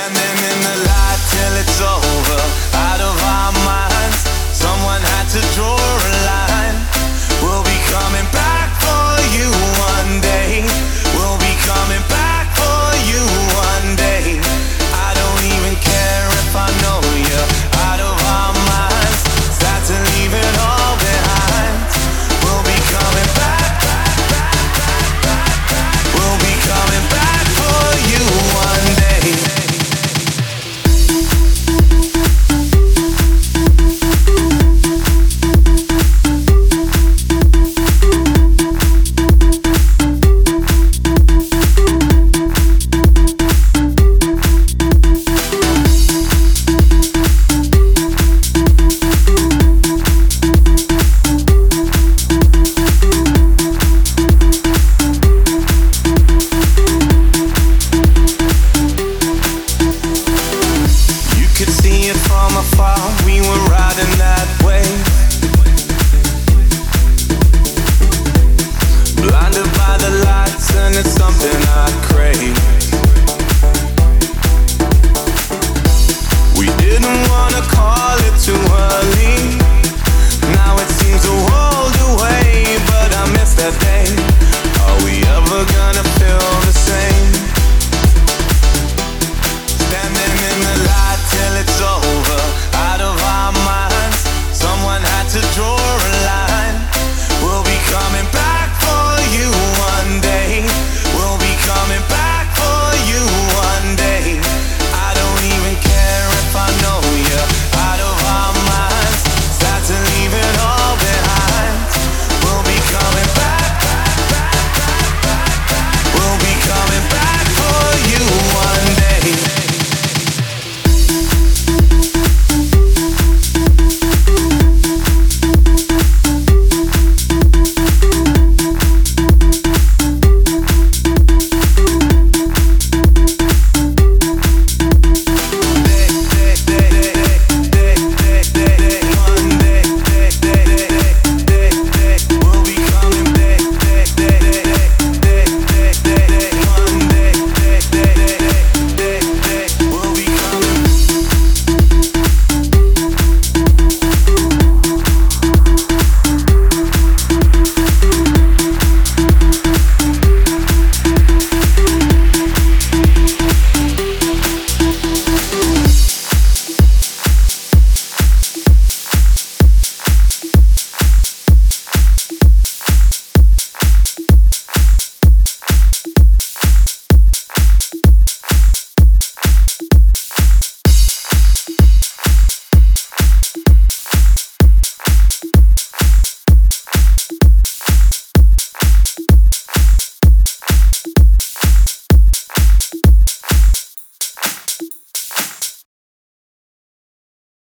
Standing in the light till it's over, out of our minds. Someone had to draw a line. We'll be coming back for you one day. We'll be coming back for you one day. I don't even care if I know you're out of our minds. Sad to leave it all behind. We'll be coming back. We'll be coming back for you one day. From afar, we were riding that wave, blinded by the lights, and it's something I crave.